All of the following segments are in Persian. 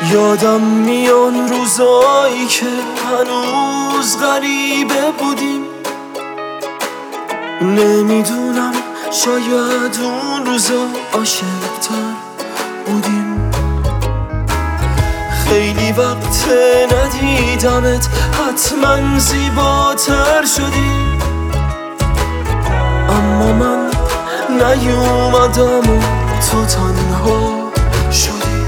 یادم میان روزایی که هنوز غریبه بودیم. نمیدونم شاید اون روزا عاشق‌تر بودیم. خیلی وقت ندیدمت، حتما زیباتر شدی. اما من نیومدم و تو تنها شدی.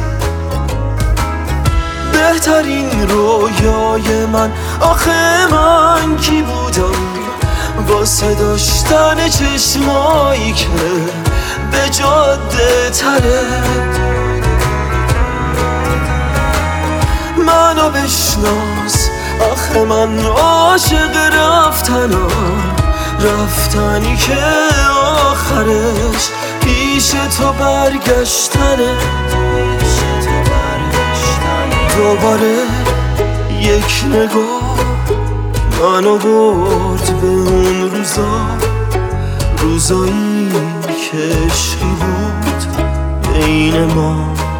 بهترین رویای من آخه من کی بودم واسه داشتن چشمایی که به جاده تره. منو بشناس آخه من عاشق رفتنی که آخرش پیش تو برگشتنه. دوباره یک نگاه منو برد به اون روزایی که عشقی بود بین ما.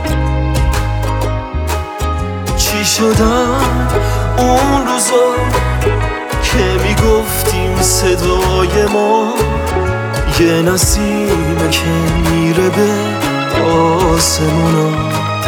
چی شدن اون روزا که میگفتیم صدای ما یه نسیمه که میره به آسمونا.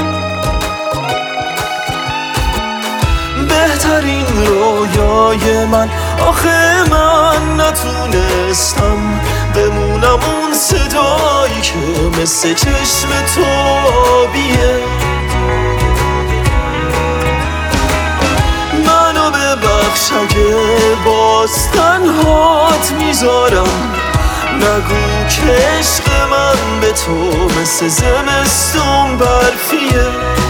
بهترین رویای من آخه من نتونستم بمونم اون صدایی که مثل چشم تو آبیه. منو ببخش اگه باز تنهات میذارم. نگو که عشق من به تو مثل زمستون برفیه.